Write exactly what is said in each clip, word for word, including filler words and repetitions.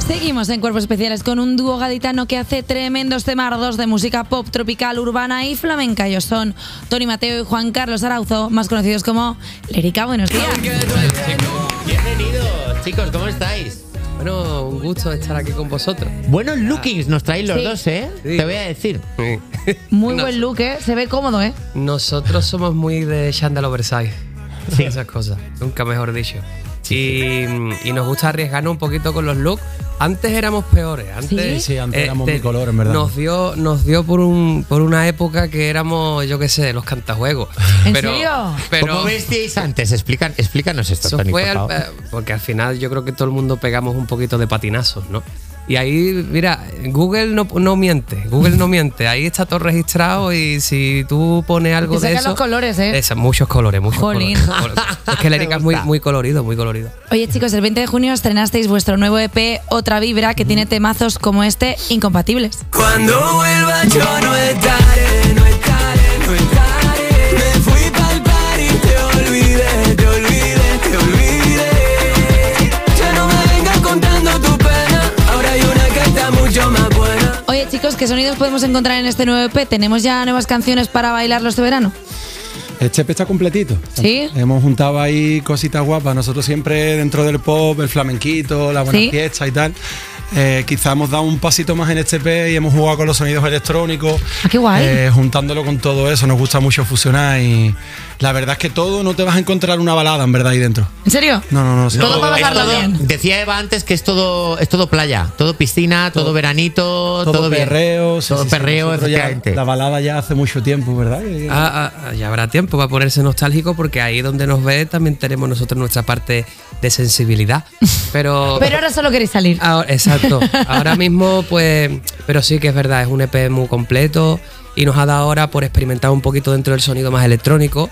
Seguimos en Cuerpos Especiales con un dúo gaditano que hace tremendos temardos de música pop, tropical, urbana y flamenca. Ellos son Tony Mateo y Juan Carlos Arauzo, más conocidos como Lérica. Buenos días. Bienvenidos, chicos, ¿cómo estáis? Bueno, un gusto estar aquí con vosotros. Buenos lookings nos traéis los Sí. dos, ¿eh? Sí. Te voy a decir. Muy Nos- buen look, ¿eh? Se ve cómodo, ¿eh? Nosotros somos muy de Chandal Oversize. Sí. Esas cosas, nunca mejor dicho. Y, y nos gusta arriesgarnos un poquito con los looks. Antes éramos peores. Antes, Sí, sí, antes éramos te- bicolor, en verdad. Nos dio, nos dio por, un, por una época que éramos, yo qué sé, los cantajuegos. ¿En pero, serio? Pero ¿Cómo vestíais antes? Explica- explícanos esto, eso Tony, fue por al- favor. eh, porque al final yo creo que todo el mundo pegamos un poquito de patinazos, ¿no? Y ahí, mira, Google no, no miente, Google no miente, ahí está todo registrado y si tú pones algo Te de sacan eso... los colores, ¿eh? Esa, muchos colores, muchos Jolín. colores. Es que Lérica es muy, muy colorido, muy colorido. Oye, chicos, el veinte de junio estrenasteis vuestro nuevo E P, Otra Vibra, que tiene temazos como este, Incompatibles. Cuando vuelva yo no estaré, no estaré, no estaré. Me fui pa'l party, te olvidé, te olvidé, te olvidé. Ya no me vengas contando tu pena, ahora hay una que está mucho más buena. Oye, chicos, ¿qué sonidos podemos encontrar en este nuevo E P? ¿Tenemos ya nuevas canciones para bailarlo este verano? Este E P está completito. ¿Sí? Hemos juntado ahí cositas guapas. Nosotros siempre dentro del pop, el flamenquito, la buena ¿Sí? fiesta y tal. Eh, quizá hemos dado un pasito más en este E P y hemos jugado con los sonidos electrónicos. Ah, qué guay. eh, juntándolo con todo eso. Nos gusta mucho fusionar y la verdad es que todo no te vas a encontrar una balada en verdad ahí dentro. ¿En serio? No, no, no. sí. Todo para es pasarlo todo- bien. Decía Eva antes que es todo, es todo playa, todo piscina, todo, veranito, todo, Todo bien. perreo. sí, todo sí, sí. perreo, Nosotros ya- efectivamente. La balada ya hace mucho tiempo, ¿verdad? Que- Ah, ah, ya habrá tiempo para ponerse nostálgico porque ahí donde nos ve también tenemos nosotros nuestra parte de sensibilidad. Pero, Pero ahora solo queréis salir. ahora- exacto. Ahora mismo, pues, pero sí que es verdad, es un E P muy completo y nos ha dado ahora por experimentar un poquito dentro del sonido más electrónico.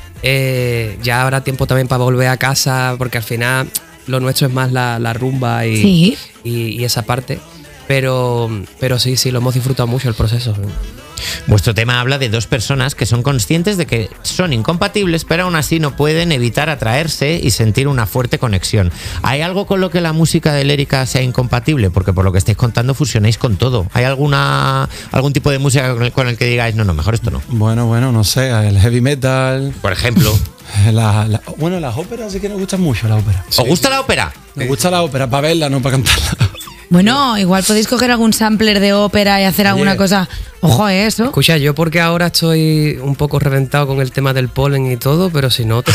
Eh, ya habrá tiempo también para volver a casa porque al final lo nuestro es más la, la rumba y, Sí. y, y esa parte. Pero, pero sí, sí, lo hemos disfrutado mucho el proceso. Vuestro tema habla de dos personas que son conscientes de que son incompatibles, pero aún así no pueden evitar atraerse y sentir una fuerte conexión. ¿Hay algo con lo que la música de Lérica sea incompatible? Porque por lo que estáis contando fusionáis con todo. ¿Hay alguna algún tipo de música con el, con el que digáis, no, no, mejor esto no? Bueno, bueno, no sé. El heavy metal. Por ejemplo, La, la- bueno, las óperas sí que nos gustan mucho, las óperas. ¿os gusta la ópera? Nos gusta la ópera para verla, no para cantarla. Bueno, igual podéis coger algún sampler de ópera y hacer alguna Oye. cosa. Ojo a eso. Escucha, yo porque ahora estoy un poco reventado con el tema del polen y todo, pero si no, te,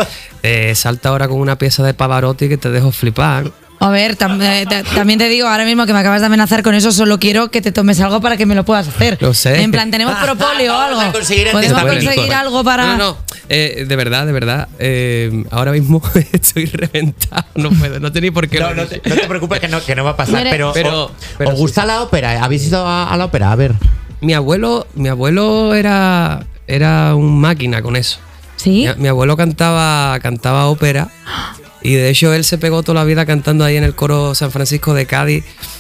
te salta ahora con una pieza de Pavarotti que te dejo flipar. A ver, tam- eh, ta- también te digo, ahora mismo que me acabas de amenazar con eso, solo quiero que te tomes algo para que me lo puedas hacer. Lo sé. En plan, tenemos propóleo o algo. Vamos a conseguir Podemos antes conseguir de- algo para. No, no, eh, de verdad, de verdad. eh, ahora mismo estoy reventado. No puedo, no tenía por qué. No, lo no te, decir. no te preocupes que no, que no va a pasar. Mire. Pero, Pero- ¿os, pero ¿os sí, gusta sí. la ópera? ¿Habéis ido a, a la ópera? A ver. Mi abuelo, mi abuelo era, era un máquina con eso. ¿Sí? Mi, mi abuelo cantaba, cantaba ópera y de hecho él se pegó toda la vida cantando ahí en el coro San Francisco de Cádiz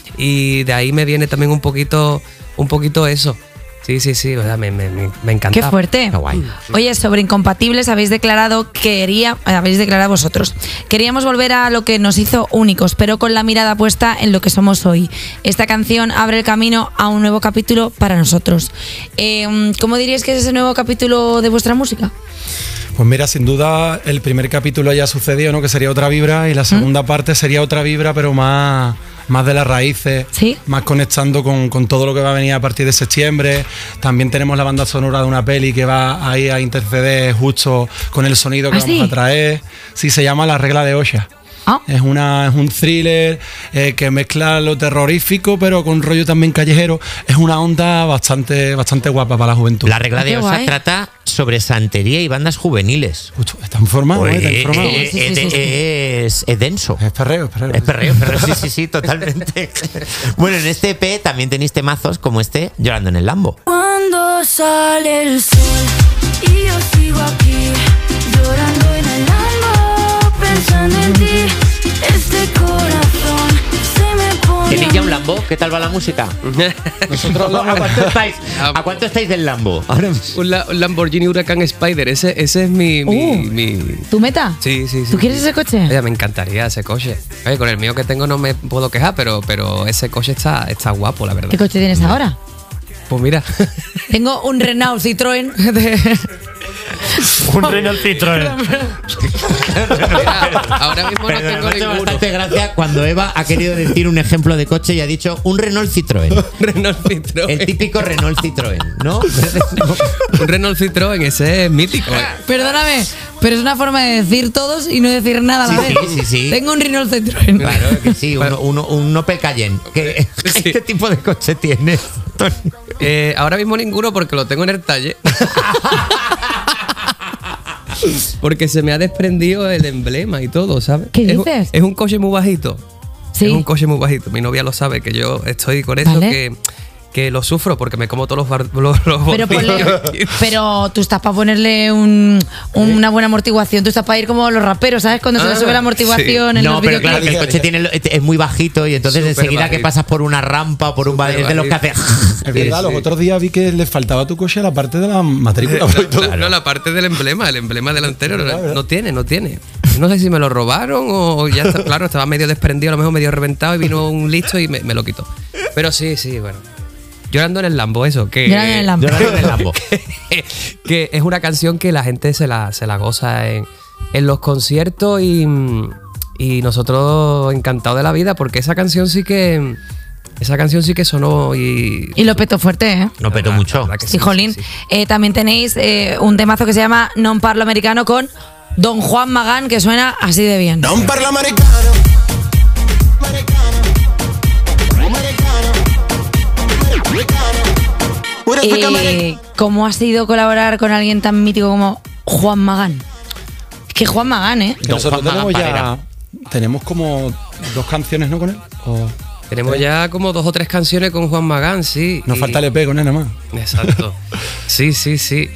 y de ahí me viene también un poquito, un poquito eso. Sí, sí, sí, ¿verdad? Me, me, me, me encanta. Qué fuerte. Qué guay. Oye, sobre incompatibles habéis declarado quería, habéis declarado vosotros. Queríamos volver a lo que nos hizo únicos, pero con la mirada puesta en lo que somos hoy. Esta canción abre el camino a un nuevo capítulo para nosotros. Eh, ¿Cómo diríais que es ese nuevo capítulo de vuestra música? Pues mira, sin duda el primer capítulo ya sucedió, ¿no? Que sería Otra Vibra y la segunda parte sería Otra Vibra, pero más, más de las raíces, Sí. más conectando con, con todo lo que va a venir a partir de septiembre. También tenemos la banda sonora de una peli que va ahí a interceder justo con el sonido que ¿Ah, vamos sí? a traer. Sí, se llama La Regla de Osha. Ah. Es, una, es un thriller eh, que mezcla lo terrorífico, pero con rollo también callejero. Es una onda bastante, bastante guapa para la juventud. La regla Ah, de qué Osa guay. trata sobre santería y bandas juveniles. Justo, está informado, ¿eh? Está Oye, informado. eh, Sí, sí, eh, sí, sí. Es, es denso. Es perreo, es perreo. Es perreo, perreo, sí, sí, sí, totalmente. Bueno, en este E P también tenéis temazos como este, Llorando en el Lambo. Cuando sale el sol y yo sigo aquí, llorando en el Lambo, pensando en ti, este corazón se me pone. Tenéis ya un Lambo Lambo? ¿Qué tal va la música? Nosotros ¿A cuánto estáis? ¿A cuánto estáis del Lambo? Ahora mismo. Un, la- un Lamborghini Huracán Spider, ese, ese es mi, mi, Uh. mi- ¿Tu meta? Sí, sí, sí. ¿Tú quieres ese coche? Oye, me encantaría ese coche. Oye, con el mío que tengo no me puedo quejar, pero, pero ese coche está, está guapo, la verdad. ¿Qué coche tienes ahora? Pues mira. Tengo un Renault Citroën de... Un Renault Citroën. Mira, ahora mismo no Pero tengo me hace ninguno. bastante gracia cuando Eva ha querido decir un ejemplo de coche y ha dicho un Renault Citroën. Renault Citroën. El típico Renault Citroën, ¿no? Un Renault Citroën, ese es mítico. ¿eh? Perdóname, pero es una forma de decir todos y no decir nada a la Sí, vez. sí, sí, sí. Tengo un Renault Citroën. Claro que sí, uno, uno- un Opel Cayenne. ¿Qué, Sí. ¿Qué tipo de coche tienes, Tony? Eh, ahora mismo ninguno porque lo tengo en el talle. Porque se me ha desprendido el emblema y todo, ¿sabes? ¿Qué Es un- dices? Es un coche muy bajito. Sí. Es un coche muy bajito. Mi novia lo sabe, que yo estoy con eso, Vale. que, que lo sufro porque me como todos los, bar- los, los Pero, ponle- bolsillos. pero tú estás para ponerle un- una buena amortiguación. Tú estás para ir como los raperos, ¿sabes? Cuando se le Ah, sube la amortiguación sí. en No, los pero claro, que el videoclips. coche tiene, lo- es muy bajito y entonces Súper enseguida que bajito. pasas por una rampa o por un ba- Súper es de los que hace. bajito. Es verdad, Sí, los sí. otros días vi que le faltaba a tu coche la parte de la matrícula. y todo. Claro, la parte del emblema, el emblema delantero, Verdad, no, verdad. no tiene, no tiene. No sé si me lo robaron o ya está, claro, estaba medio desprendido, a lo mejor medio reventado y vino un listo y me, me lo quitó. Pero sí, sí, bueno. Llorando en el Lambo, eso, que, Llorando en el Lambo. Llorando en el Lambo. que, que es una canción que la gente se la, se la goza en, en los conciertos y, y nosotros encantados de la vida porque esa canción sí que esa canción sí que sonó y... Y lo peto fuerte, ¿eh? No petó La- mucho. la verdad que Sí, jolín. sí, sí. Eh, también tenéis eh, un temazo que se llama Non Parlo Americano con Don Juan Magán, que suena así de bien. Non parlo americano. Eh, ¿Cómo ha sido colaborar con alguien tan mítico como Juan Magán? Es que Juan Magán, ¿eh? Que Don nosotros Juan tenemos Magán ya. Parera. Tenemos como dos canciones, ¿no? Con él. O- Tenemos ya como dos o tres canciones con Juan Magán, sí. Nos y- falta el E P con él nada más. Exacto. Sí, sí, sí.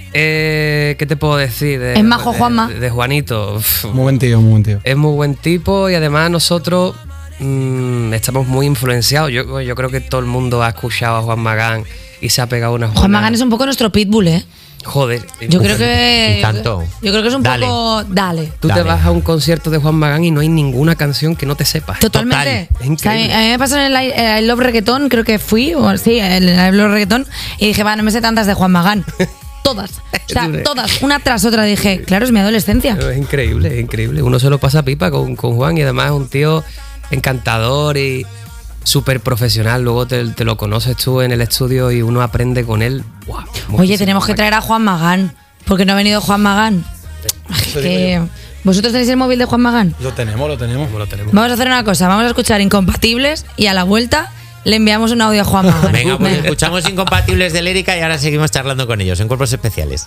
Eh, ¿Qué te puedo decir? De, ¿Es majo de- Juanma? De, Juanito. Uf, Muy buen tío, muy buen tío. es muy buen tipo y además nosotros mm, estamos muy influenciados. Yo, yo creo que todo el mundo ha escuchado a Juan Magán y se ha pegado una Juan Magán es un poco nuestro pitbull, ¿eh? Joder. Yo creo que. y tanto. Yo creo que es un Dale. poco. Dale. Tú Dale. te vas a un concierto de Juan Magán y no hay ninguna canción que no te sepas. Totalmente. Total, es O sea, a mí- increíble. a mí me pasó en el, I- el I Love Reggaeton, creo que fui, o sí, el I Love Reggaeton, y dije, va, no me sé tantas de Juan Magán. Todas. O sea, Dure. todas, una tras otra. Dije, claro, es mi adolescencia. Es increíble, es increíble. Uno se lo pasa pipa con, con Juan y además es un tío encantador y súper profesional. Luego te, te lo conoces tú en el estudio y uno aprende con él. Guau, Oye, muchísimo. tenemos que traer a Juan Magán. porque no ha venido Juan Magán? Ay, Eso que- digo ¿Vosotros tenéis el móvil de Juan Magán? Lo tenemos, lo tenemos. ¿Cómo lo tenemos? Vamos a hacer una cosa, vamos a escuchar Incompatibles y a la vuelta le enviamos un audio a Juan Magán. Venga, pues Venga. escuchamos Incompatibles de Lérica y ahora seguimos charlando con ellos en Cuerpos Especiales.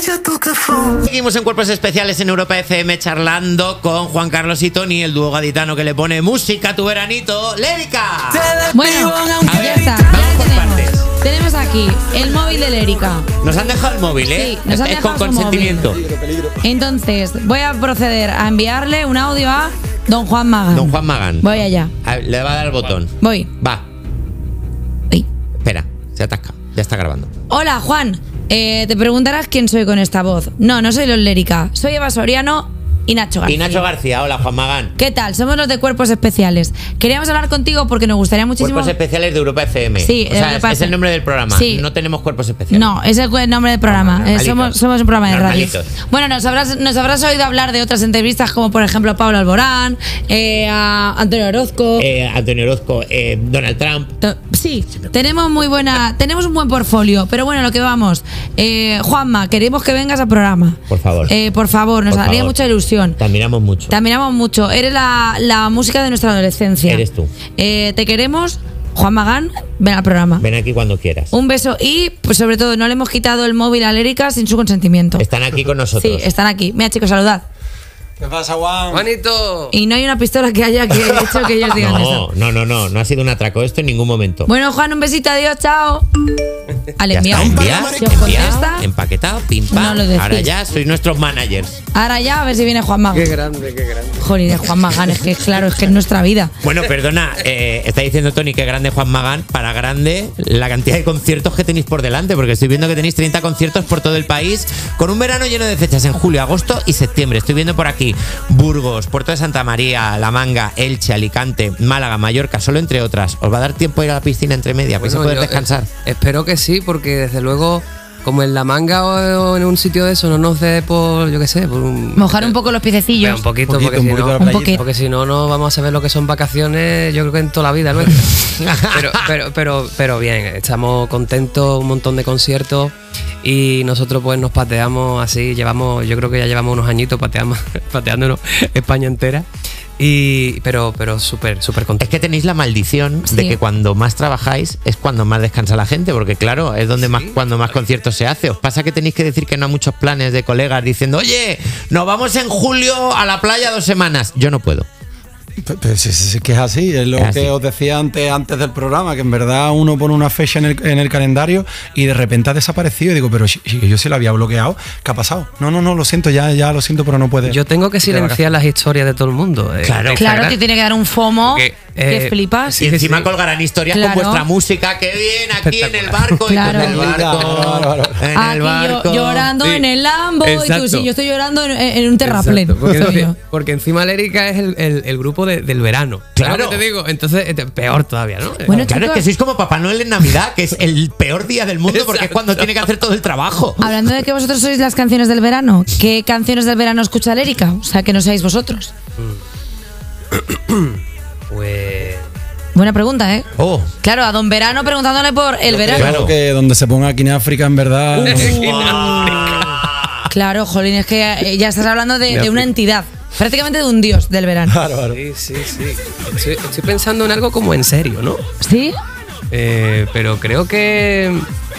Seguimos en Cuerpos Especiales en Europa F M charlando con Juan Carlos y Tony, el dúo gaditano que le pone música a tu veranito. ¡Lérica! Bueno, A ya ver, está, vamos ya por tenemos. partes. Tenemos aquí el móvil de Lérica. Nos han dejado el móvil, ¿eh? Sí, nos han es dejado con su consentimiento. Entonces, voy a proceder a enviarle un audio a Don Juan Magán. Don Juan Magán. Voy allá. A ver, le va a dar el botón. Voy. Va, Uy. espera, se atasca. Ya está grabando. Hola, Juan. Eh, te preguntarás quién soy con esta voz. No, no soy los Lérica. Soy Eva Soriano y Nacho García. Y Nacho García, hola Juan Magán. ¿Qué tal? Somos los de Cuerpos Especiales. Queríamos hablar contigo porque nos gustaría muchísimo... Cuerpos Especiales de Europa F M. Sí, o sea, de es, Europa es el F M. nombre del programa. Sí. No tenemos Cuerpos Especiales. No, ese es el nombre del programa. Vamos, Eh, normalitos. somos, somos un programa de radio. Normalitos. Bueno, nos habrás, nos habrás oído hablar de otras entrevistas como por ejemplo a Pablo Alborán, eh, a Antonio Orozco. Eh, Antonio Orozco, eh, Donald Trump. To- Sí, tenemos muy buena, tenemos un buen portfolio, pero bueno, lo que vamos. Eh, Juanma, queremos que vengas al programa. Por favor. Eh, por favor, nos Por haría favor. mucha ilusión. Te admiramos mucho. Te admiramos mucho. Eres la, la música de nuestra adolescencia. Eres tú. Eh, te queremos, Juan Magán, ven al programa. Ven aquí cuando quieras. Un beso y, pues sobre todo, no le hemos quitado el móvil a Lérica sin su consentimiento. Están aquí con nosotros. Sí, están aquí. Mira, chicos, saludad. ¿Qué pasa, Juan? Juanito. Y no hay una pistola que haya que hecho que ellos digan No, eso. no, no, no, no ha sido un atraco esto en ningún momento. Bueno, Juan, un besito, adiós, chao. Al Ya enviado. está, enviado, Si os enviado, contesta, empaquetado, pim pam. No lo decís. Ahora ya sois nuestros managers. ahora ya a ver si viene Juan Magán. Qué grande, qué grande. Joder, de Juan Magán, es que claro, es que es nuestra vida. Bueno, perdona, eh, está diciendo Tony que grande Juan Magán. Para grande la cantidad de conciertos que tenéis por delante, porque estoy viendo que tenéis treinta conciertos por todo el país, con un verano lleno de fechas en julio, agosto y septiembre. Estoy viendo por aquí Burgos, Puerto de Santa María, La Manga, Elche, Alicante, Málaga, Mallorca, solo entre otras. ¿Os va a dar tiempo a ir a la piscina entre media? ¿Vais a Bueno, poder yo, descansar? eh, espero que sí, porque desde luego, como en La Manga o, o en un sitio de eso, no nos dé por, yo qué sé, por un. Mojar un poco los Pero piececillos. un poquito, Poquito, porque, un si poquito no, de Un playita. poquito. porque si no, no vamos a saber lo que son vacaciones, yo creo que en toda la vida nuestra. pero, pero, pero, pero bien, estamos contentos, un montón de conciertos y nosotros pues nos pateamos así, llevamos, yo creo que ya llevamos unos añitos pateamos, pateándonos España entera. Y, pero, pero súper, súper Es contento. que tenéis la maldición de Sí. que cuando más trabajáis es cuando más descansa la gente, porque claro, es donde más cuando más conciertos se hace. ¿Os pasa que tenéis que decir que no a muchos planes de colegas diciendo, oye, nos vamos en julio a la playa dos semanas? Yo no puedo. Pues sí, sí, sí, que es así, es lo Es que así. os decía antes, antes del programa, que en verdad uno pone una fecha en el, en el calendario y de repente ha desaparecido y digo, pero si, si yo sí lo había bloqueado, ¿qué ha pasado? No, no, no, lo siento, ya, ya lo siento, pero no puede. Yo tengo que silenciar las historias de todo el mundo. eh, Claro. de Claro, Instagram. te tiene que dar un FOMO Porque, que eh, flipas. sí, Y encima sí. colgarán historias Claro. con vuestra música. ¡Qué bien! Aquí en el barco. y Claro. en el barco. Claro, claro, claro. En Aquí el yo barco. llorando Sí. en el Lambo y tú, Exacto. sí, yo estoy llorando en, en un terraplén. Exacto, porque, soy yo. porque encima Lérica es el, el- el grupo de- del verano. Claro. ¿Sabes lo que te digo? Entonces, eh, peor todavía, ¿no? Bueno, Claro, es chicos, que sois como Papá Noel en Navidad, que es el peor día del mundo porque es cuando tiene que hacer todo el trabajo. hablando de que vosotros sois las canciones del verano, ¿qué canciones del verano escucha Lérica? O sea, que no seáis vosotros. Pues. Buena pregunta, ¿eh? Oh. Claro, a Don Verano preguntándole por el verano. Claro. Creo que donde se ponga aquí en África, en verdad. Claro, jolín, es que eh, ya estás hablando de, De de una África. entidad, prácticamente de un dios del verano. Claro, claro. Sí, sí, sí. Estoy, estoy pensando en algo como en serio, ¿no? ¿Sí? Eh, pero creo que.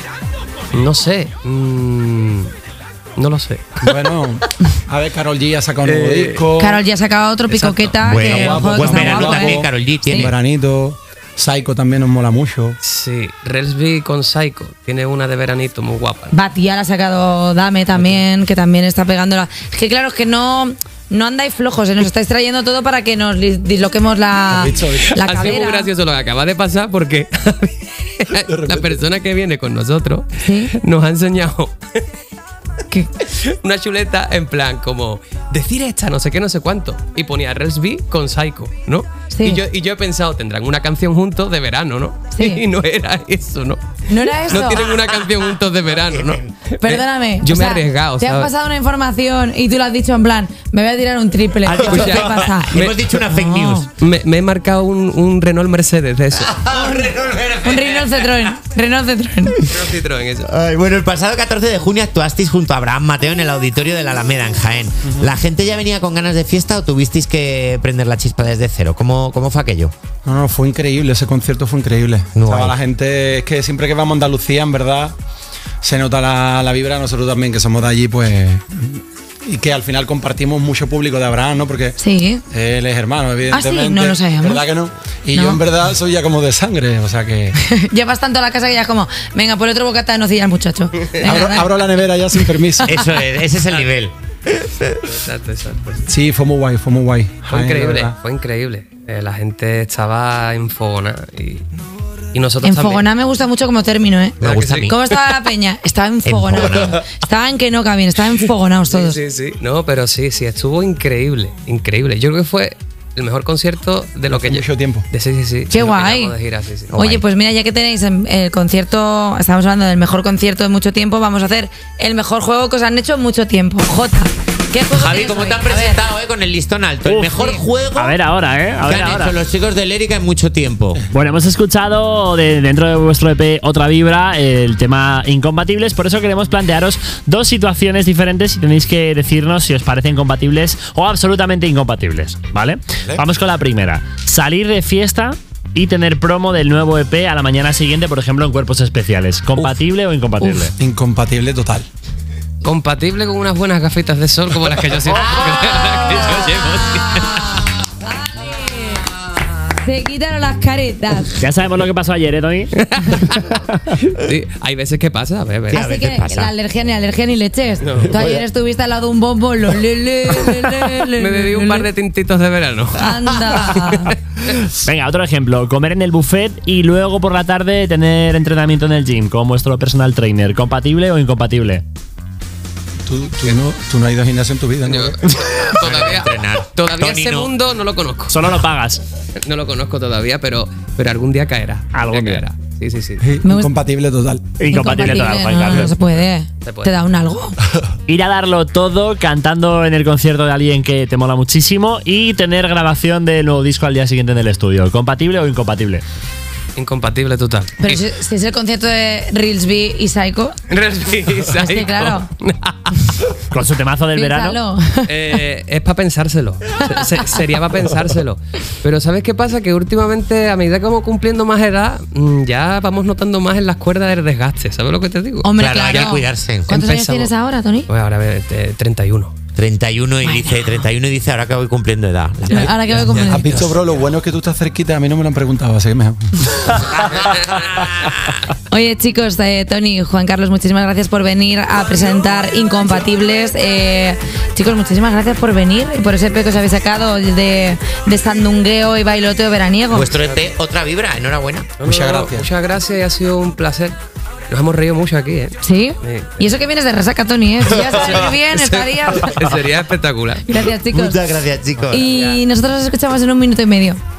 No sé. mm, no lo sé. Bueno, a ver, Karol G ha sacado un nuevo Eh, disco. Carol ya ha sacado otro Exacto. picoqueta Bueno, que, guapo, joder, que buen está verano guapo, también, ¿eh? Karol G tiene. Sí. Veranito. Psycho también nos mola mucho. Sí, Relsby con Psycho. Tiene una de veranito muy guapa. Batía la ha sacado Dame también, que también está pegándola. Es que claro, es que no, no andáis flojos, ¿eh? Nos estáis trayendo todo para que nos li- disloquemos la, Has visto, ¿viste? la Ha sido muy cadera. gracioso lo que acaba de pasar porque la persona que viene con nosotros Sí. nos ha enseñado ¿Qué? una chuleta en plan como decir esta, no sé qué, no sé cuánto. Y ponía Relsby con Psycho, ¿no? Sí. Y, yo, y yo he pensado, tendrán una canción juntos de verano, ¿no? Sí. Y no era eso, ¿no? ¿No era eso? No tienen una canción juntos de verano, ¿no? Perdóname. Yo o me he sea, arriesgado, Te han ¿sabes? pasado una información y tú lo has dicho en plan, me voy a tirar un triple. Has dicho- ¿Qué pasa? Hemos dicho una fake No. news. Me, me he marcado un, un Renault Mercedes de eso. Un Renault Citroën. Renault Citroën. Un Citroën, eso. Ay, bueno, el pasado catorce de junio actuasteis junto a Abraham Mateo en el auditorio de la Alameda en Jaén. ¿La gente ya venía con ganas de fiesta o tuvisteis que prender la chispa desde cero? ¿Cómo, cómo fue aquello? No, no, fue increíble, ese concierto fue increíble. Guay. Estaba la gente, es que siempre que vamos a Andalucía, en verdad, se nota la, la vibra, nosotros también que somos de allí, pues, y que al final compartimos mucho público de Abraham, ¿no? Porque Sí. él es hermano, evidentemente. Ah, sí, no lo sabíamos. ¿Verdad que no? Y No. yo en verdad soy ya como de sangre, o sea que Llevas tanto a la casa que ya es como, venga, por otro bocata de nocilla al muchacho. Venga, abro, venga. abro la nevera ya sin permiso. Eso es, ese es el nivel. Exacto, exacto. Sí, fue muy guay, fue muy guay. Fue Jaén, la increíble, verdad. fue increíble. Eh, la gente estaba enfogonada y, y nosotros Enfogoná me gusta mucho como término, ¿eh? Me gusta a mí. ¿Cómo estaba la peña? Estaba enfogonado. Enfogonado. Estaba en que no cabían, estaban enfogonados todos. también. Sí, sí, sí. No, pero sí, sí, estuvo increíble, increíble. Yo creo que fue el mejor concierto de lo que Hace yo... mucho tiempo. De, sí, sí, sí. Qué de lo que guay. llevamos de gira, sí, sí. Oye, pues mira, ya que tenéis el concierto, estamos hablando del mejor concierto de mucho tiempo, vamos a hacer el mejor juego que os han hecho en mucho tiempo. Jota, ¿qué juego Javi, tienes ¿cómo hoy? te han A ver. presentado eh, con el listón alto? El Uf, mejor sí. juego A ver ahora, ¿eh? A que ver han ahora. hecho los chicos de Lérica en mucho tiempo. Bueno, hemos escuchado de, dentro de vuestro E P Otra Vibra el tema Incompatibles, por eso queremos plantearos dos situaciones diferentes y tenéis que decirnos si os parecen compatibles o absolutamente incompatibles, ¿vale? Vamos con la primera. Salir de fiesta y tener promo del nuevo E P a la mañana siguiente, por ejemplo, en Cuerpos Especiales. ¿Compatible o incompatible? Incompatible total. Compatible con unas buenas gafitas de sol como las que yo siempre que yo llevo. Se quitaron las caretas. Ya sabemos lo que pasó ayer, ¿eh, Tony? Sí, hay veces que pasa, a ver, a ver. Sí, a Así veces que pasa. la alergia ni alergia ni leches. No. Tú ayer estuviste al lado de un bombo. Lo, le, le, le, le, le, Me bebí un le, par le. de tintitos de verano. Anda. Venga, otro ejemplo. Comer en el buffet y luego por la tarde tener entrenamiento en el gym con vuestro personal trainer. ¿Compatible o incompatible? Tú, tú no, tú no has ido al gimnasio en tu vida, ¿no? Yo- todavía Entrenar. todavía Tony ese no. mundo no lo conozco. Solo lo pagas. No lo conozco todavía, pero, pero algún día caerá. Algún día. caerá. Sí, sí, sí. Sí, Me gusta- incompatible total. Incompatible total, Juan no, Carlos. no se puede. Se puede. Te da un algo. Ir a darlo todo cantando en el concierto de alguien que te mola muchísimo y tener grabación del nuevo disco al día siguiente en el estudio. ¿Compatible o incompatible? Incompatible total. Pero si, si es el concierto de Reelsby y Psycho, Es que claro. Con su temazo del verano. piénsalo. Eh, es para pensárselo. Se- se- sería para pensárselo. Pero ¿sabes qué pasa? Que últimamente, a medida que vamos cumpliendo más edad, mm, ya vamos notando más en las cuerdas del desgaste. ¿Sabes lo que te digo? Hombre, Claro, claro. hay que cuidarse. ¿Cuántos años Empezamos. tienes ahora, Tony? Pues ahora eh, treinta y uno. treinta y uno y dice, treinta y uno y dice, ahora que voy cumpliendo edad. La- Ahora que voy a comer. ¿Has visto, bro? Lo bueno es que tú estás cerquita. A mí no me lo han preguntado, así que mejor. Oye, chicos, eh, Tony, Juan Carlos, muchísimas gracias por venir a presentar Incompatibles. Eh, chicos, muchísimas gracias por venir y por ese E P que os habéis sacado de, de sandungueo y bailoteo veraniego. Vuestro E P, otra vibra, enhorabuena. No, Muchas no, no, gracias. Muchas gracias y ha sido un placer. Nos hemos reído mucho aquí, ¿eh? ¿Sí? Sí. Y eso que vienes de resaca, Tony, ¿eh? Si ya sabes bien, estaría... Sería espectacular. Gracias, chicos. Muchas gracias, chicos. Y nosotros nos escuchamos en un minuto y medio.